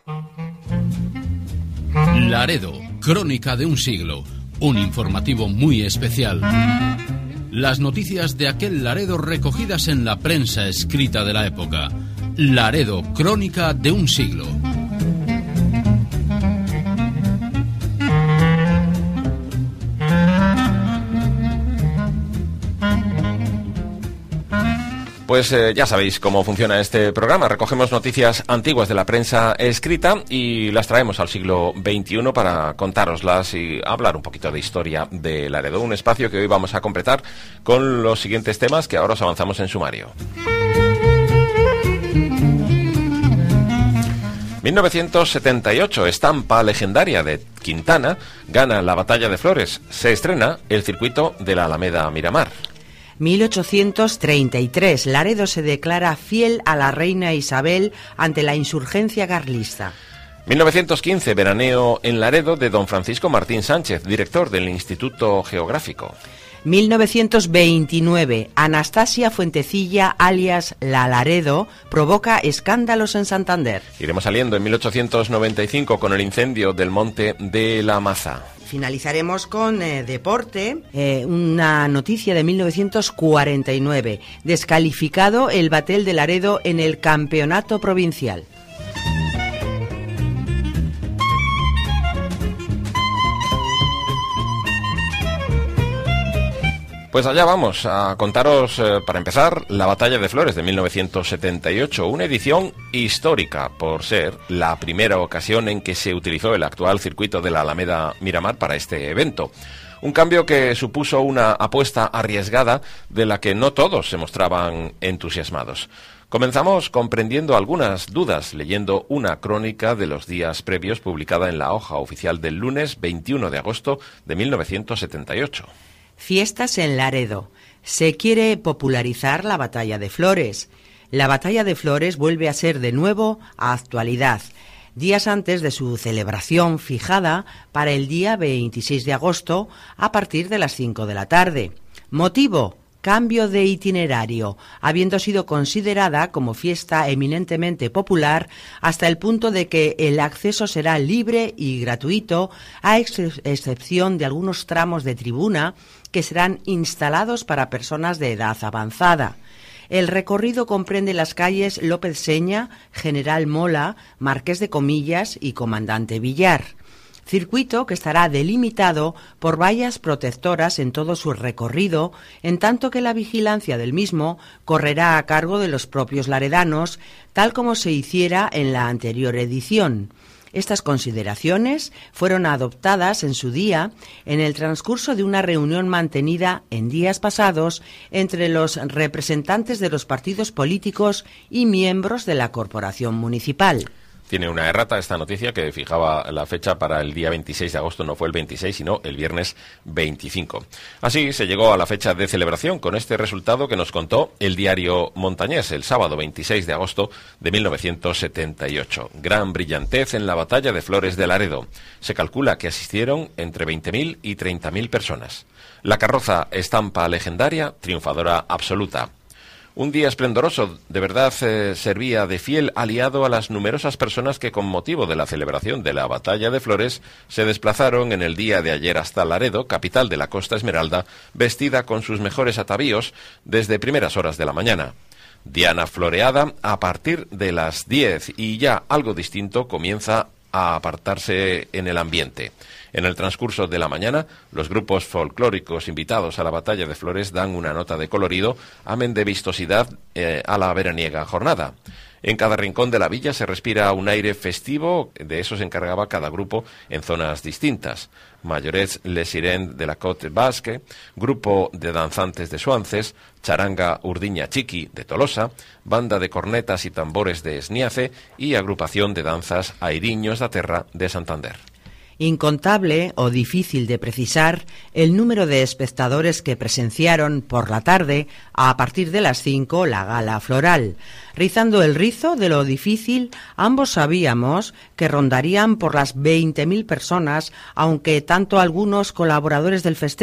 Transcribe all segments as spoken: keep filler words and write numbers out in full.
Laredo, crónica de un siglo, un informativo muy especial. Las noticias de aquel Laredo recogidas en la prensa escrita de la época. Laredo, crónica de un siglo. Pues eh, ya sabéis cómo funciona este programa. Recogemos noticias antiguas de la prensa escrita y las traemos al siglo veintiuno para contároslas y hablar un poquito de historia de Laredo. Un espacio que hoy vamos a completar con los siguientes temas que ahora os avanzamos en sumario. mil novecientos setenta y ocho, estampa legendaria de Quintana, gana la Batalla de Flores. Se estrena el circuito de la Alameda Miramar. mil ochocientos treinta y tres, Laredo se declara fiel a la reina Isabel ante la insurgencia carlista. mil novecientos quince, veraneo en Laredo de don Francisco Martín Sánchez, director del Instituto Geográfico. mil novecientos veintinueve, Anastasia Fuentecilla, alias La Laredo, provoca escándalos en Santander. Iremos saliendo en mil ochocientos noventa y cinco con el incendio del Monte de la Maza. Finalizaremos con eh, deporte, eh, una noticia de mil novecientos cuarenta y nueve, descalificado el Batel de Laredo en el campeonato provincial. Pues allá vamos a contaros, eh, para empezar, la Batalla de Flores de mil novecientos setenta y ocho, una edición histórica por ser la primera ocasión en que se utilizó el actual circuito de la Alameda Miramar para este evento. Un cambio que supuso una apuesta arriesgada de la que no todos se mostraban entusiasmados. Comenzamos comprendiendo algunas dudas leyendo una crónica de los días previos publicada en la hoja oficial del lunes veintiuno de agosto de mil novecientos setenta y ocho. Fiestas en Laredo. Se quiere popularizar la Batalla de Flores. La Batalla de Flores vuelve a ser de nuevo a actualidad, días antes de su celebración fijada para el día veintiséis de agosto a partir de las cinco de la tarde. Motivo: cambio de itinerario, habiendo sido considerada como fiesta eminentemente popular hasta el punto de que el acceso será libre y gratuito, a ex- excepción de algunos tramos de tribuna que serán instalados para personas de edad avanzada. El recorrido comprende las calles López Seña, General Mola, Marqués de Comillas y Comandante Villar. Circuito que estará delimitado por vallas protectoras en todo su recorrido, en tanto que la vigilancia del mismo correrá a cargo de los propios laredanos, tal como se hiciera en la anterior edición. Estas consideraciones fueron adoptadas en su día en el transcurso de una reunión mantenida en días pasados entre los representantes de los partidos políticos y miembros de la corporación municipal. Tiene una errata esta noticia que fijaba la fecha para el día veintiséis de agosto, no fue el veintiséis, sino el viernes veinticinco. Así se llegó a la fecha de celebración con este resultado que nos contó el diario Montañés el sábado veintiséis de agosto de mil novecientos setenta y ocho. Gran brillantez en la Batalla de Flores de Laredo. Se calcula que asistieron entre veinte mil y treinta mil personas. La carroza estampa legendaria, triunfadora absoluta. Un día esplendoroso, de verdad eh, servía de fiel aliado a las numerosas personas que con motivo de la celebración de la Batalla de Flores se desplazaron en el día de ayer hasta Laredo, capital de la Costa Esmeralda, vestida con sus mejores atavíos desde primeras horas de la mañana. Diana floreada a partir de las diez y ya algo distinto comienza a apartarse en el ambiente. En el transcurso de la mañana, los grupos folclóricos invitados a la Batalla de Flores dan una nota de colorido, amén de vistosidad eh, a la veraniega jornada. En cada rincón de la villa se respira un aire festivo, de eso se encargaba cada grupo en zonas distintas. Mayorets Les Sirènes de la Côte Basque, grupo de danzantes de Suances, charanga Urdiña Chiqui de Tolosa, banda de cornetas y tambores de Esniace y agrupación de danzas Airiños da Terra de Santander. Incontable o difícil de precisar el número de espectadores que presenciaron por la tarde, a partir de las cinco, la gala floral. Rizando el rizo de lo difícil, ambos sabíamos que rondarían por las veinte mil personas, aunque tanto algunos colaboradores del festejo,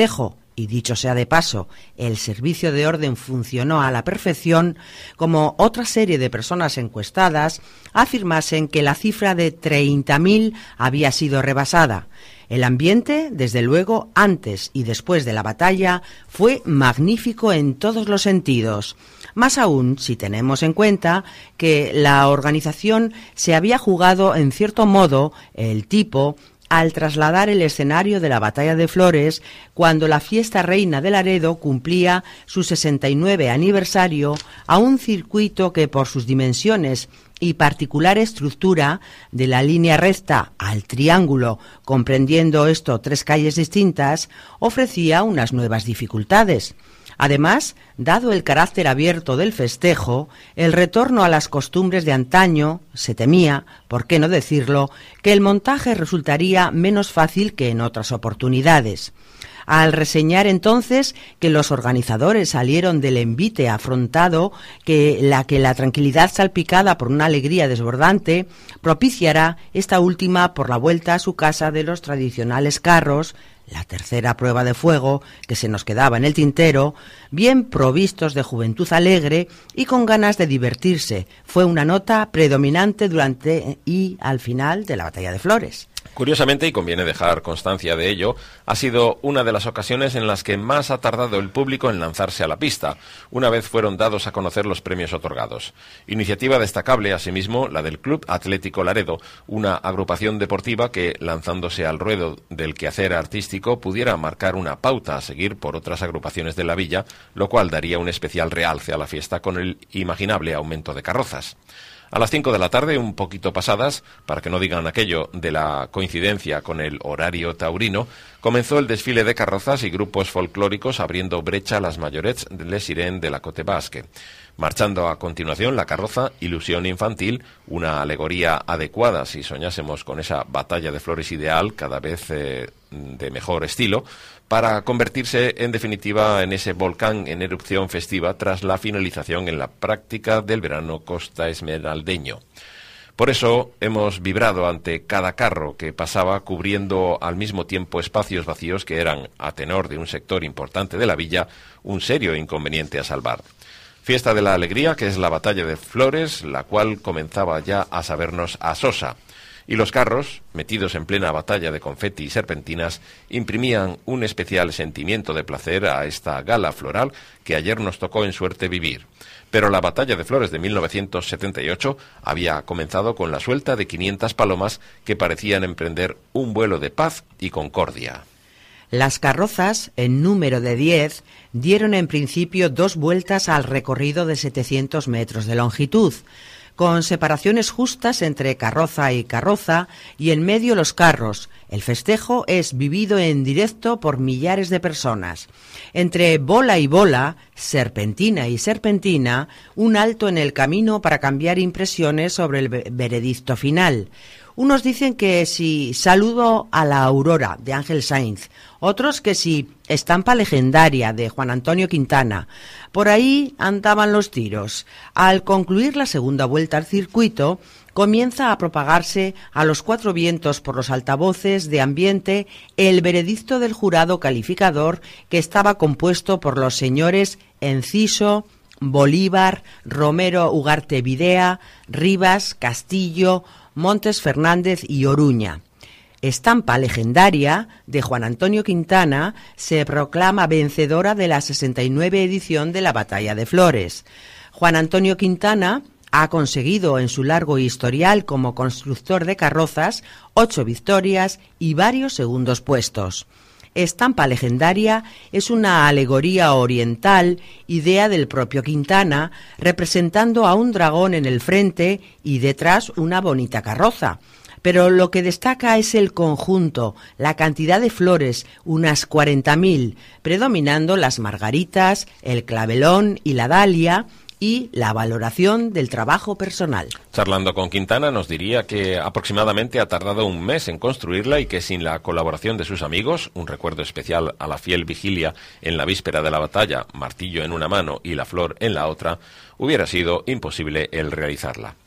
y dicho sea de paso, el servicio de orden funcionó a la perfección, como otra serie de personas encuestadas afirmasen que la cifra de treinta mil había sido rebasada. El ambiente, desde luego, antes y después de la batalla, fue magnífico en todos los sentidos. Más aún si tenemos en cuenta que la organización se había jugado, en cierto modo, el tipo al trasladar el escenario de la Batalla de Flores cuando la fiesta reina de Laredo cumplía su sesenta y nueve aniversario a un circuito que por sus dimensiones y particular estructura, de la línea recta al triángulo, comprendiendo esto tres calles distintas, ofrecía unas nuevas dificultades. Además, dado el carácter abierto del festejo, el retorno a las costumbres de antaño, se temía, por qué no decirlo, que el montaje resultaría menos fácil que en otras oportunidades. Al reseñar entonces que los organizadores salieron del envite afrontado, que la que la tranquilidad salpicada por una alegría desbordante propiciará esta última por la vuelta a su casa de los tradicionales carros, la tercera prueba de fuego que se nos quedaba en el tintero, bien provistos de juventud alegre y con ganas de divertirse, fue una nota predominante durante y al final de la Batalla de Flores. Curiosamente, y conviene dejar constancia de ello, ha sido una de las ocasiones en las que más ha tardado el público en lanzarse a la pista, una vez fueron dados a conocer los premios otorgados. Iniciativa destacable, asimismo, la del Club Atlético Laredo, una agrupación deportiva que, lanzándose al ruedo del quehacer artístico, pudiera marcar una pauta a seguir por otras agrupaciones de la villa, lo cual daría un especial realce a la fiesta con el imaginable aumento de carrozas. A las cinco de la tarde, un poquito pasadas, para que no digan aquello de la coincidencia con el horario taurino, comenzó el desfile de carrozas y grupos folclóricos abriendo brecha a las mayorets de Les Irene de la Côte Basque. Marchando a continuación la carroza Ilusión Infantil, una alegoría adecuada si soñásemos con esa batalla de Flores ideal, cada vez eh, de mejor estilo, para convertirse en definitiva en ese volcán en erupción festiva tras la finalización en la práctica del verano costa esmeraldeño. Por eso hemos vibrado ante cada carro que pasaba, cubriendo al mismo tiempo espacios vacíos que eran, a tenor de un sector importante de la villa, un serio inconveniente a salvar. Fiesta de la alegría, que es la Batalla de Flores, la cual comenzaba ya a sabernos a sosa. Y los carros, metidos en plena batalla de confeti y serpentinas, imprimían un especial sentimiento de placer a esta gala floral que ayer nos tocó en suerte vivir. Pero la Batalla de Flores de mil novecientos setenta y ocho había comenzado con la suelta de quinientas palomas que parecían emprender un vuelo de paz y concordia. Las carrozas, en número de diez, dieron en principio dos vueltas al recorrido de setecientos metros de longitud, con separaciones justas entre carroza y carroza y en medio los carros. El festejo es vivido en directo por millares de personas. Entre bola y bola, serpentina y serpentina, un alto en el camino para cambiar impresiones sobre el veredicto final. Unos dicen que si Saludo a la Aurora, de Ángel Sainz, otros que si Estampa Legendaria, de Juan Antonio Quintana. Por ahí andaban los tiros. Al concluir la segunda vuelta al circuito, comienza a propagarse a los cuatro vientos por los altavoces de ambiente el veredicto del jurado calificador, que estaba compuesto por los señores Enciso, Bolívar, Romero Ugarte Videa, Rivas, Castillo, Montes Fernández y Oruña. Estampa Legendaria, de Juan Antonio Quintana, se proclama vencedora de la sesenta y nueve edición de la Batalla de Flores. Juan Antonio Quintana ha conseguido en su largo historial como constructor de carrozas ocho victorias y varios segundos puestos. Estampa Legendaria es una alegoría oriental, idea del propio Quintana, representando a un dragón en el frente y detrás una bonita carroza. Pero lo que destaca es el conjunto, la cantidad de flores, unas cuarenta mil, predominando las margaritas, el clavelón y la dalia, y la valoración del trabajo personal. Charlando con Quintana nos diría que aproximadamente ha tardado un mes en construirla y que sin la colaboración de sus amigos, un recuerdo especial a la fiel vigilia en la víspera de la batalla, martillo en una mano y la flor en la otra, hubiera sido imposible el realizarla.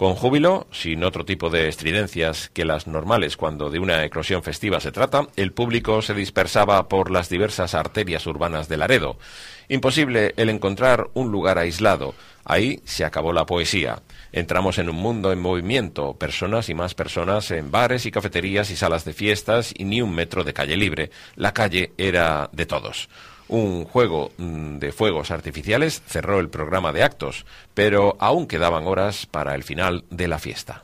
Con júbilo, sin otro tipo de estridencias que las normales cuando de una eclosión festiva se trata, el público se dispersaba por las diversas arterias urbanas de Laredo. Imposible el encontrar un lugar aislado. Ahí se acabó la poesía. Entramos en un mundo en movimiento, personas y más personas en bares y cafeterías y salas de fiestas y ni un metro de calle libre. La calle era de todos. Un juego de fuegos artificiales cerró el programa de actos, pero aún quedaban horas para el final de la fiesta.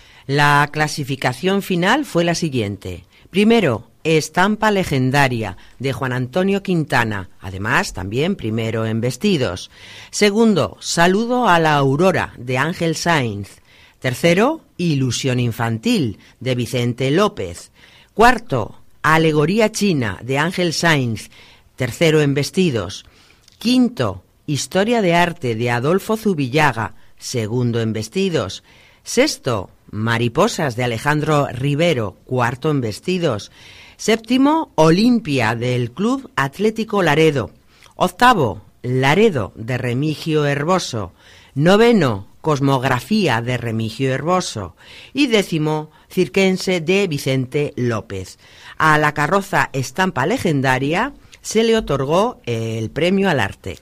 La clasificación final fue la siguiente. Primero, Estampa Legendaria, de Juan Antonio Quintana, además también primero en vestidos. Segundo, Saludo a la Aurora, de Ángel Sainz. Tercero, Ilusión Infantil, de Vicente López. Cuarto, Alegoría China, de Ángel Sainz, tercero en vestidos. Quinto, Historia de Arte, de Adolfo Zubillaga, segundo en vestidos. Sexto, Mariposas, de Alejandro Rivero, cuarto en vestidos. Séptimo, Olimpia, del Club Atlético Laredo. Octavo, Laredo, de Remigio Herboso. Noveno, Cosmografía, de Remigio Herboso. Y décimo, Cirquense, de Vicente López. A la carroza Estampa Legendaria se le otorgó el premio al arte.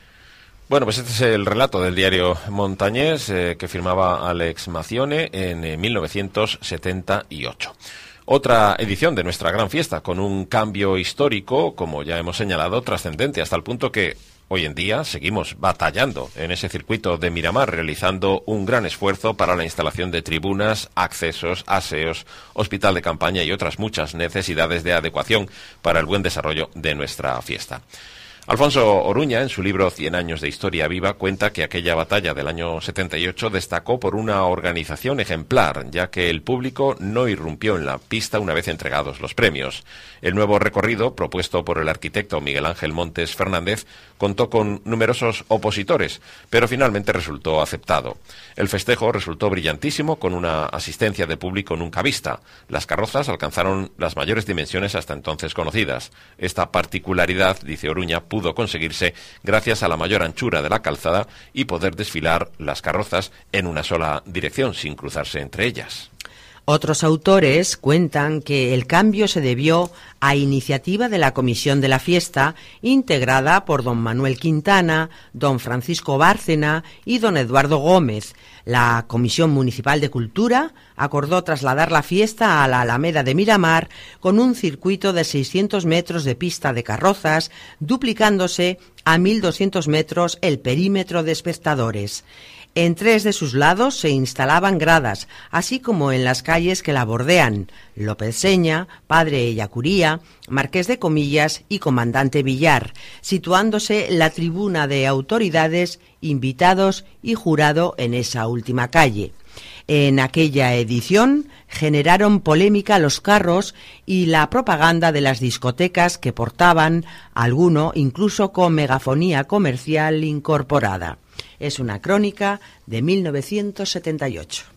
Bueno, pues este es el relato del diario Montañés eh, que firmaba Alex Macione en eh, mil novecientos setenta y ocho. Otra edición de nuestra gran fiesta con un cambio histórico, como ya hemos señalado, trascendente hasta el punto que hoy en día seguimos batallando en ese circuito de Miramar, realizando un gran esfuerzo para la instalación de tribunas, accesos, aseos, hospital de campaña y otras muchas necesidades de adecuación para el buen desarrollo de nuestra fiesta. Alfonso Oruña, en su libro Cien años de historia viva, cuenta que aquella batalla del año setenta y ocho destacó por una organización ejemplar, ya que el público no irrumpió en la pista una vez entregados los premios. El nuevo recorrido, propuesto por el arquitecto Miguel Ángel Montes Fernández, contó con numerosos opositores, pero finalmente resultó aceptado. El festejo resultó brillantísimo, con una asistencia de público nunca vista. Las carrozas alcanzaron las mayores dimensiones hasta entonces conocidas. Esta particularidad, dice Oruña, pudo conseguirse gracias a la mayor anchura de la calzada y poder desfilar las carrozas en una sola dirección, sin cruzarse entre ellas. Otros autores cuentan que el cambio se debió a iniciativa de la Comisión de la Fiesta, integrada por don Manuel Quintana, don Francisco Bárcena y don Eduardo Gómez. La Comisión Municipal de Cultura acordó trasladar la fiesta a la Alameda de Miramar con un circuito de seiscientos metros de pista de carrozas, duplicándose a mil doscientos metros el perímetro de espectadores. En tres de sus lados se instalaban gradas, así como en las calles que la bordean: López Seña, Padre Ellacuría, Marqués de Comillas y Comandante Villar, situándose la tribuna de autoridades, invitados y jurado en esa última calle. En aquella edición generaron polémica los carros y la propaganda de las discotecas que portaban, alguno incluso con megafonía comercial incorporada. Es una crónica de mil novecientos setenta y ocho.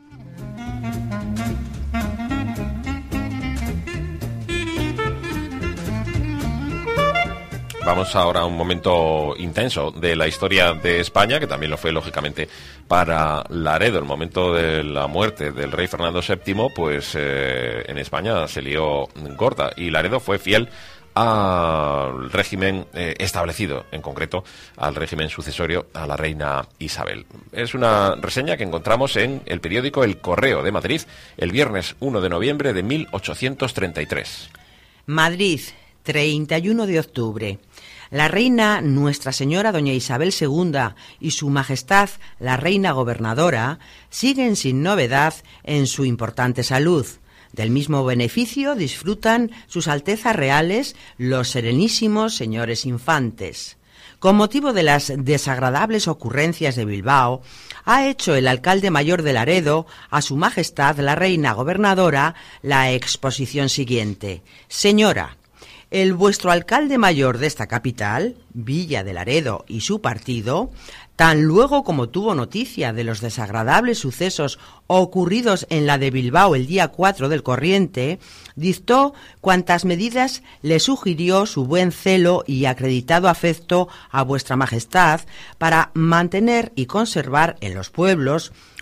Vamos ahora a un momento intenso de la historia de España, que también lo fue, lógicamente, para Laredo. El momento de la muerte del rey Fernando séptimo, pues eh, en España se lió gorda, y Laredo fue fiel al régimen eh, establecido, en concreto al régimen sucesorio a la reina Isabel. Es una reseña que encontramos en el periódico El Correo de Madrid el viernes uno de noviembre de mil ochocientos treinta y tres. Madrid, treinta y uno de octubre. La reina Nuestra Señora doña Isabel segunda y su majestad la reina gobernadora siguen sin novedad en su importante salud. Del mismo beneficio disfrutan sus altezas reales los serenísimos señores infantes. Con motivo de las desagradables ocurrencias de Bilbao, ha hecho el alcalde mayor de Laredo a su majestad la reina gobernadora la exposición siguiente: Señora, el vuestro alcalde mayor de esta capital, Villa de Laredo, y su partido, tan luego como tuvo noticia de los desagradables sucesos ocurridos en la de Bilbao el día cuatro del corriente, dictó cuantas medidas le sugirió su buen celo y acreditado afecto a vuestra majestad para mantener y conservar en los pueblos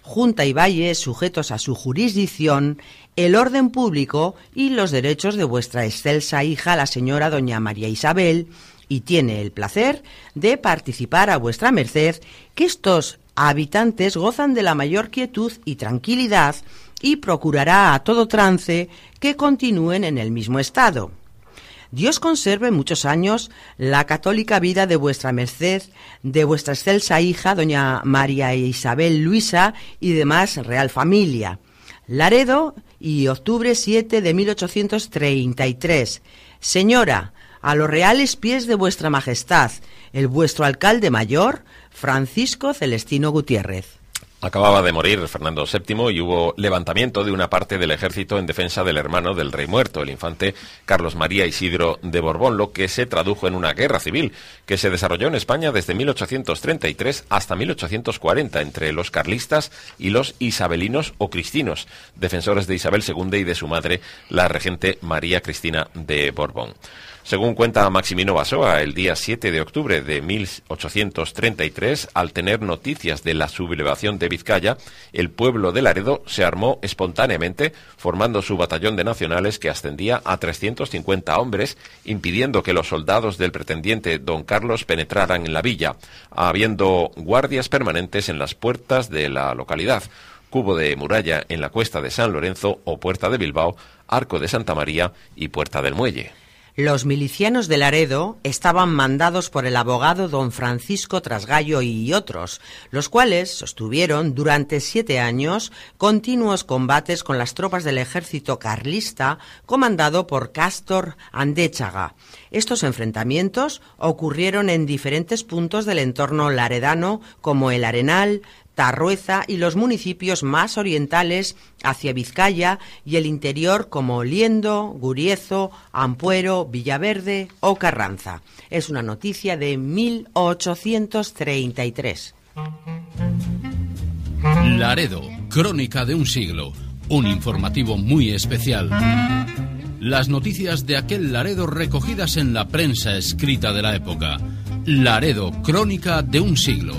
Junta y Valle sujetos a su jurisdicción, el orden público y los derechos de vuestra excelsa hija, la señora doña María Isabel, y tiene el placer de participar a vuestra merced que estos habitantes gozan de la mayor quietud y tranquilidad y procurará a todo trance que continúen en el mismo estado. Dios conserve muchos años la católica vida de vuestra merced, de vuestra excelsa hija, doña María Isabel Luisa y demás real familia. Laredo y octubre siete de mil ochocientos treinta y tres. Señora, a los reales pies de vuestra majestad, el vuestro alcalde mayor, Francisco Celestino Gutiérrez. Acababa de morir Fernando séptimo y hubo levantamiento de una parte del ejército en defensa del hermano del rey muerto, el infante Carlos María Isidro de Borbón, lo que se tradujo en una guerra civil que se desarrolló en España desde mil ochocientos treinta y tres hasta mil ochocientos cuarenta entre los carlistas y los isabelinos o cristinos, defensores de Isabel segunda y de su madre, la regente María Cristina de Borbón. Según cuenta Maximino Basoa, el día siete de octubre de mil ochocientos treinta y tres, al tener noticias de la sublevación de Vizcaya, el pueblo de Laredo se armó espontáneamente, formando su batallón de nacionales que ascendía a trescientos cincuenta hombres, impidiendo que los soldados del pretendiente don Carlos penetraran en la villa, habiendo guardias permanentes en las puertas de la localidad, cubo de muralla en la cuesta de San Lorenzo o Puerta de Bilbao, Arco de Santa María y Puerta del Muelle. Los milicianos de Laredo estaban mandados por el abogado don Francisco Trasgallo y otros, los cuales sostuvieron durante siete años continuos combates con las tropas del ejército carlista comandado por Cástor Andéchaga. Estos enfrentamientos ocurrieron en diferentes puntos del entorno laredano como el Arenal, Tarrueza y los municipios más orientales hacia Vizcaya y el interior como Liendo, Guriezo, Ampuero, Villaverde o Carranza. Es una noticia de mil ochocientos treinta y tres. Laredo, crónica de un siglo, un informativo muy especial. Las noticias de aquel Laredo recogidas en la prensa escrita de la época. Laredo, crónica de un siglo.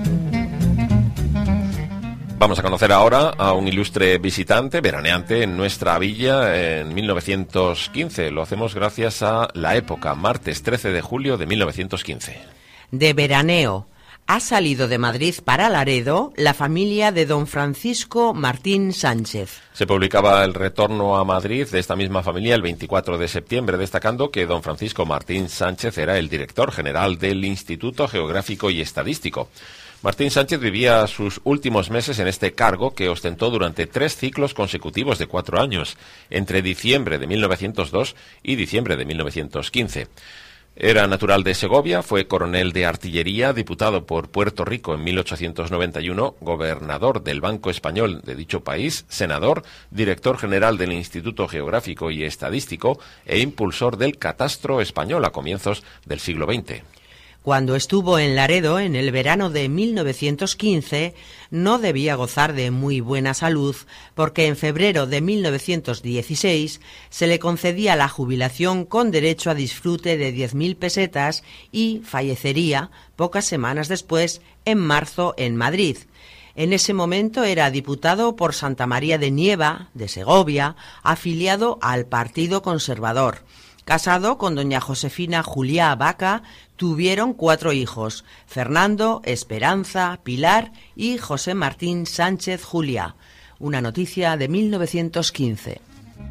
Vamos a conocer ahora a un ilustre visitante, veraneante en nuestra villa en mil novecientos quince. Lo hacemos gracias a La Época, martes trece de julio de mil novecientos quince. De veraneo. Ha salido de Madrid para Laredo la familia de don Francisco Martín Sánchez. Se publicaba el retorno a Madrid de esta misma familia el veinticuatro de septiembre, destacando que don Francisco Martín Sánchez era el director general del Instituto Geográfico y Estadístico. Martín Sánchez vivía sus últimos meses en este cargo que ostentó durante tres ciclos consecutivos de cuatro años, entre diciembre de mil novecientos dos y diciembre de mil novecientos quince. Era natural de Segovia, fue coronel de artillería, diputado por Puerto Rico en mil ochocientos noventa y uno, gobernador del Banco Español de dicho país, senador, director general del Instituto Geográfico y Estadístico e impulsor del catastro español a comienzos del siglo veinte. Cuando estuvo en Laredo en el verano de mil novecientos quince, no debía gozar de muy buena salud, porque en febrero de mil novecientos dieciséis se le concedía la jubilación con derecho a disfrute de diez mil pesetas y fallecería pocas semanas después, en marzo, en Madrid. En ese momento era diputado por Santa María de Nieva, de Segovia, afiliado al Partido Conservador. Casado con doña Josefina Juliá Vaca, tuvieron cuatro hijos, Fernando, Esperanza, Pilar y José Martín Sánchez Juliá. Una noticia de mil novecientos quince.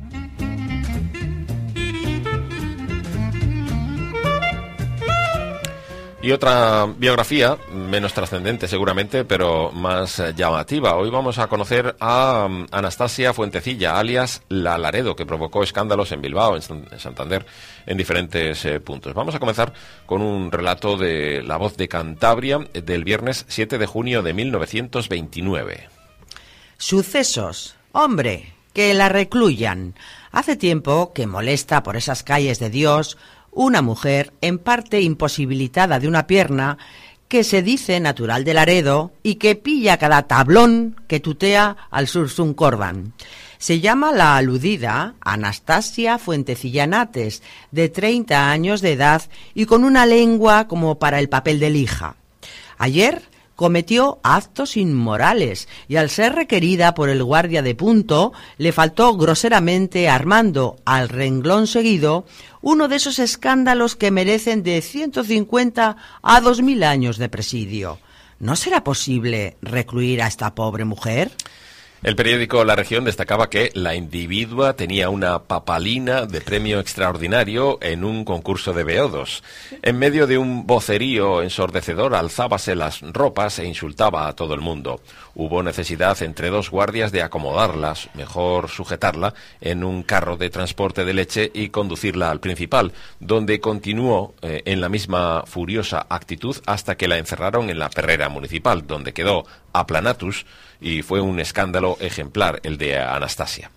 Y otra biografía, menos trascendente seguramente, pero más llamativa. Hoy vamos a conocer a um, Anastasia Fuentecilla, alias La Laredo, que provocó escándalos en Bilbao, en, San, en Santander, en diferentes eh, puntos. Vamos a comenzar con un relato de La Voz de Cantabria del viernes siete de junio de mil novecientos veintinueve. Sucesos. Hombre, que la recluyan. Hace tiempo que molesta por esas calles de Dios una mujer, en parte imposibilitada de una pierna, que se dice natural de Laredo y que pilla cada tablón que tutea al Sursum Corban. Se llama la aludida Anastasia Fuentecilla Nates, de treinta años de edad y con una lengua como para el papel de lija. Ayer cometió actos inmorales y al ser requerida por el guardia de punto le faltó groseramente armando al renglón seguido uno de esos escándalos que merecen de ciento cincuenta a dos mil años de presidio. ¿No será posible recluir a esta pobre mujer? El periódico La Región destacaba que la individua tenía una papalina de premio extraordinario en un concurso de beodos. En medio de un vocerío ensordecedor alzábase las ropas e insultaba a todo el mundo. Hubo necesidad entre dos guardias de acomodarlas, mejor sujetarla, en un carro de transporte de leche y conducirla al principal, donde continuó eh, en la misma furiosa actitud hasta que la encerraron en la perrera municipal, donde quedó aplanatus, y fue un escándalo ejemplar el de Anastasia.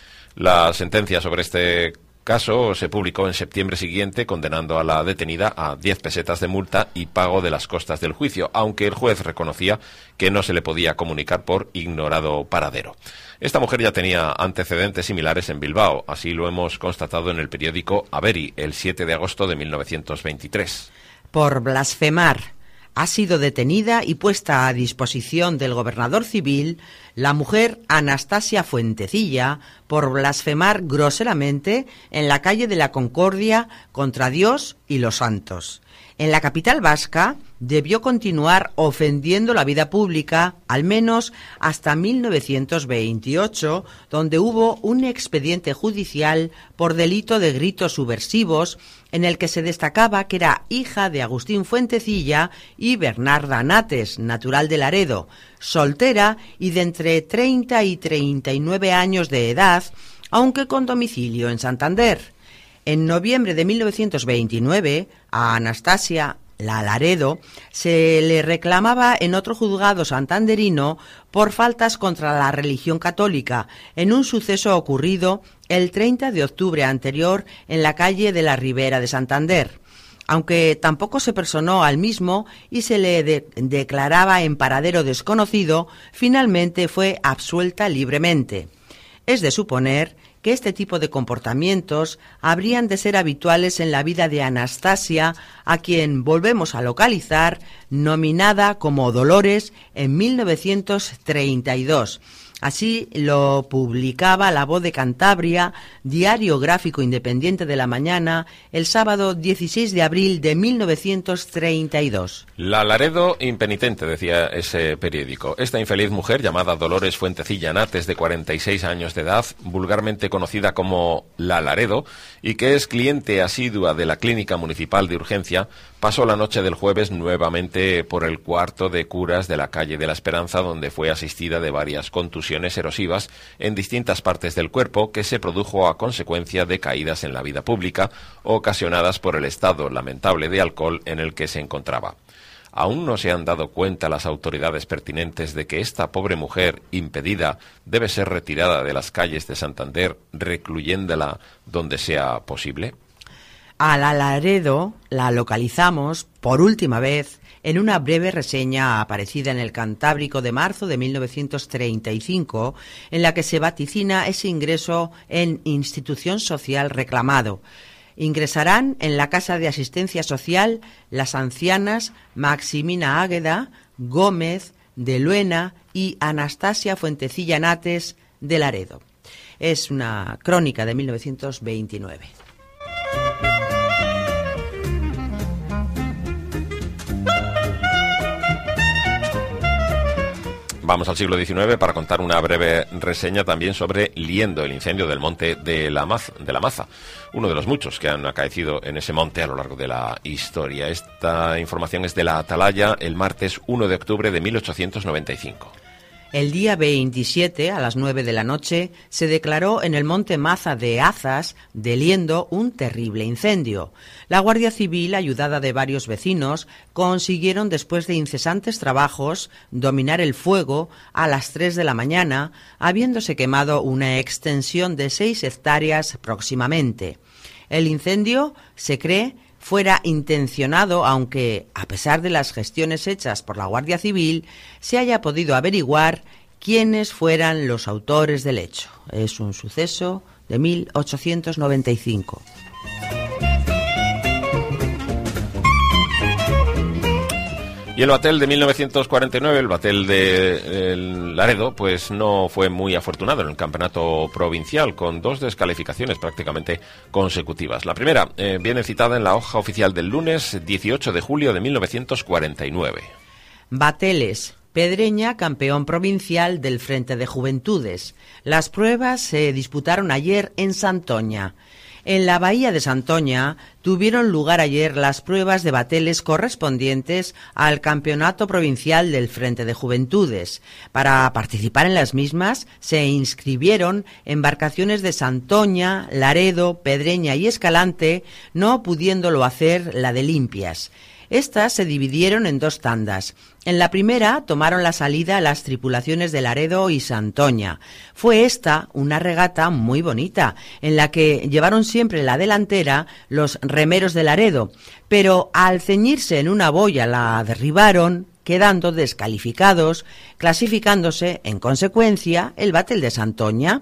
La sentencia sobre este caso se publicó en septiembre siguiente, condenando a la detenida a diez pesetas de multa y pago de las costas del juicio, aunque el juez reconocía que no se le podía comunicar por ignorado paradero. Esta mujer ya tenía antecedentes similares en Bilbao, así lo hemos constatado en el periódico Averi el siete de agosto de mil novecientos veintitrés. Por blasfemar. Ha sido detenida y puesta a disposición del gobernador civil la mujer Anastasia Fuentecilla por blasfemar groseramente en la calle de la Concordia contra Dios y los santos. En la capital vasca debió continuar ofendiendo la vida pública al menos hasta mil novecientos veintiocho, donde hubo un expediente judicial por delito de gritos subversivos en el que se destacaba que era hija de Agustín Fuentecilla y Bernarda Nates, natural de Laredo, soltera y de entre treinta y treinta y nueve años de edad, aunque con domicilio en Santander. En noviembre de mil novecientos veintinueve, a Anastasia la Laredo se le reclamaba en otro juzgado santanderino por faltas contra la religión católica, en un suceso ocurrido el treinta de octubre anterior en la calle de la Ribera de Santander. Aunque tampoco se personó al mismo y se le de- declaraba en paradero desconocido, finalmente fue absuelta libremente. Es de suponer que este tipo de comportamientos habrían de ser habituales en la vida de Anastasia, a quien volvemos a localizar, nominada como Dolores en mil novecientos treinta y dos. Así lo publicaba La Voz de Cantabria, diario gráfico independiente de la mañana, el sábado dieciséis de abril de mil novecientos treinta y dos. La Laredo impenitente, decía ese periódico. Esta infeliz mujer, llamada Dolores Fuentecilla Nates, de cuarenta y seis años de edad, vulgarmente conocida como La Laredo, y que es cliente asidua de la Clínica Municipal de Urgencia, pasó la noche del jueves nuevamente por el cuarto de curas de la calle de la Esperanza, donde fue asistida de varias contusiones erosivas en distintas partes del cuerpo que se produjo a consecuencia de caídas en la vida pública ocasionadas por el estado lamentable de alcohol en el que se encontraba. ¿Aún no se han dado cuenta las autoridades pertinentes de que esta pobre mujer impedida debe ser retirada de las calles de Santander, recluyéndola donde sea posible? A la Laredo la localizamos por última vez en una breve reseña aparecida en el Cantábrico de marzo de mil novecientos treinta y cinco, en la que se vaticina ese ingreso en institución social reclamado. Ingresarán en la Casa de Asistencia Social las ancianas Maximina Águeda, Gómez, de Luena y Anastasia Fuentecilla Nates de Laredo. Es una crónica de mil novecientos veintinueve. Vamos al siglo diecinueve para contar una breve reseña también sobre Liendo, el incendio del monte de la, Maz, de la Maza, uno de los muchos que han acaecido en ese monte a lo largo de la historia. Esta información es de la Atalaya, el martes uno de octubre de mil ochocientos noventa y cinco. El día veintisiete, a las nueve de la noche, se declaró en el monte Maza de Azas, de Liendo, un terrible incendio. La Guardia Civil, ayudada de varios vecinos, consiguieron, después de incesantes trabajos, dominar el fuego a las tres de la mañana, habiéndose quemado una extensión de seis hectáreas próximamente. El incendio, se cree, fuera intencionado, aunque, a pesar de las gestiones hechas por la Guardia Civil, se haya podido averiguar quiénes fueran los autores del hecho. Es un suceso de mil ochocientos noventa y cinco. Y el Batel de mil novecientos cuarenta y nueve, el Batel de el Laredo, pues no fue muy afortunado en el campeonato provincial, con dos descalificaciones prácticamente consecutivas. La primera eh, viene citada en la hoja oficial del lunes dieciocho de julio de mil novecientos cuarenta y nueve. Bateles. Pedreña, campeón provincial del Frente de Juventudes. Las pruebas se disputaron ayer en Santoña. En la bahía de Santoña tuvieron lugar ayer las pruebas de bateles correspondientes al Campeonato Provincial del Frente de Juventudes. Para participar en las mismas se inscribieron embarcaciones de Santoña, Laredo, Pedreña y Escalante, no pudiéndolo hacer la de Limpias. Estas se dividieron en dos tandas. En la primera tomaron la salida las tripulaciones de Laredo y Santoña. Fue esta una regata muy bonita, en la que llevaron siempre la delantera los remeros de Laredo, pero al ceñirse en una boya la derribaron, quedando descalificados, clasificándose, en consecuencia, el Batel de Santoña.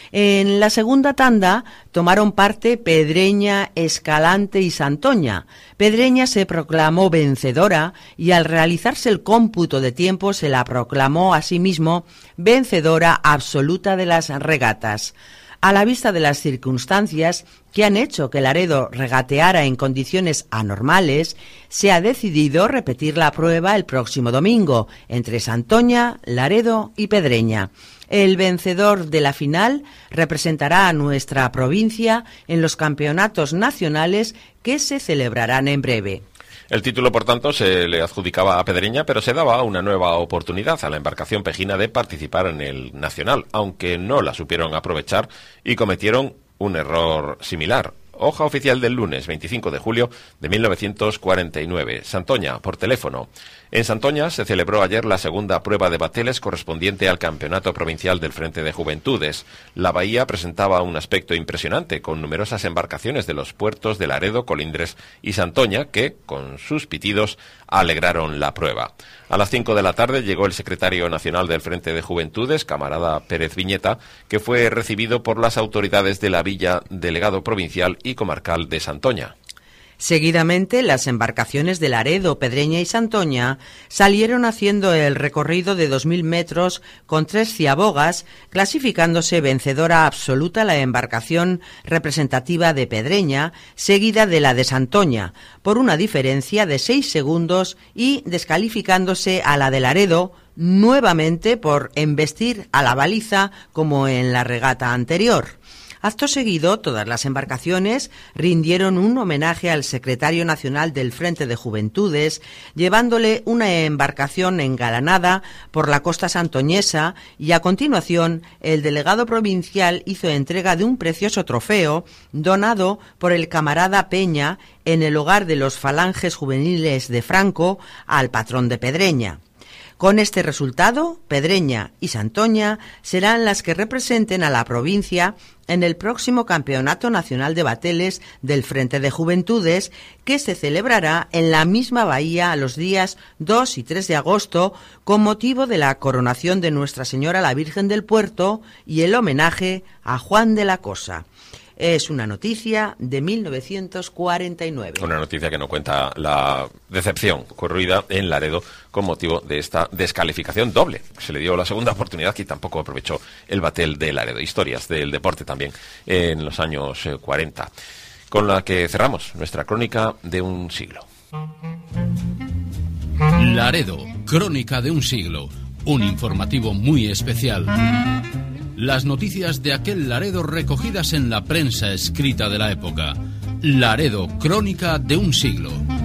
En la segunda tanda tomaron parte Pedreña, Escalante y Santoña. Pedreña se proclamó vencedora y al realizarse el cómputo de tiempo se la proclamó a sí mismo vencedora absoluta de las regatas. A la vista de las circunstancias que han hecho que Laredo regateara en condiciones anormales, se ha decidido repetir la prueba el próximo domingo entre Santoña, Laredo y Pedreña. El vencedor de la final representará a nuestra provincia en los campeonatos nacionales que se celebrarán en breve. El título, por tanto, se le adjudicaba a Pedreña, pero se daba una nueva oportunidad a la embarcación pejina de participar en el nacional, aunque no la supieron aprovechar y cometieron un error similar. Hoja oficial del lunes veinticinco de julio de mil novecientos cuarenta y nueve. Santoña, por teléfono. En Santoña se celebró ayer la segunda prueba de bateles correspondiente al Campeonato Provincial del Frente de Juventudes. La bahía presentaba un aspecto impresionante, con numerosas embarcaciones de los puertos de Laredo, Colindres y Santoña que, con sus pitidos, alegraron la prueba. A las cinco de la tarde llegó el secretario nacional del Frente de Juventudes, camarada Pérez Viñeta, que fue recibido por las autoridades de la villa, delegado provincial y comarcal de Santoña. Seguidamente, las embarcaciones de Laredo, Pedreña y Santoña salieron haciendo el recorrido de dos mil metros con tres ciabogas, clasificándose vencedora absoluta la embarcación representativa de Pedreña, seguida de la de Santoña, por una diferencia de seis segundos y descalificándose a la de Laredo, nuevamente por embestir a la baliza como en la regata anterior. Acto seguido, todas las embarcaciones rindieron un homenaje al secretario nacional del Frente de Juventudes, llevándole una embarcación engalanada por la costa santoñesa, y a continuación el delegado provincial hizo entrega de un precioso trofeo donado por el camarada Peña en el hogar de los falanges juveniles de Franco al patrón de Pedreña. Con este resultado, Pedreña y Santoña serán las que representen a la provincia en el próximo Campeonato Nacional de Bateles del Frente de Juventudes, que se celebrará en la misma bahía los días dos y tres de agosto con motivo de la coronación de Nuestra Señora la Virgen del Puerto y el homenaje a Juan de la Cosa. Es una noticia de mil novecientos cuarenta y nueve. Una noticia que no cuenta la decepción ocurrida en Laredo con motivo de esta descalificación doble. Se le dio la segunda oportunidad y tampoco aprovechó el Batel de Laredo. Historias del deporte también en los años cuarenta. Con la que cerramos nuestra crónica de un siglo. Laredo, crónica de un siglo. Un informativo muy especial. Las noticias de aquel Laredo recogidas en la prensa escrita de la época. Laredo, crónica de un siglo.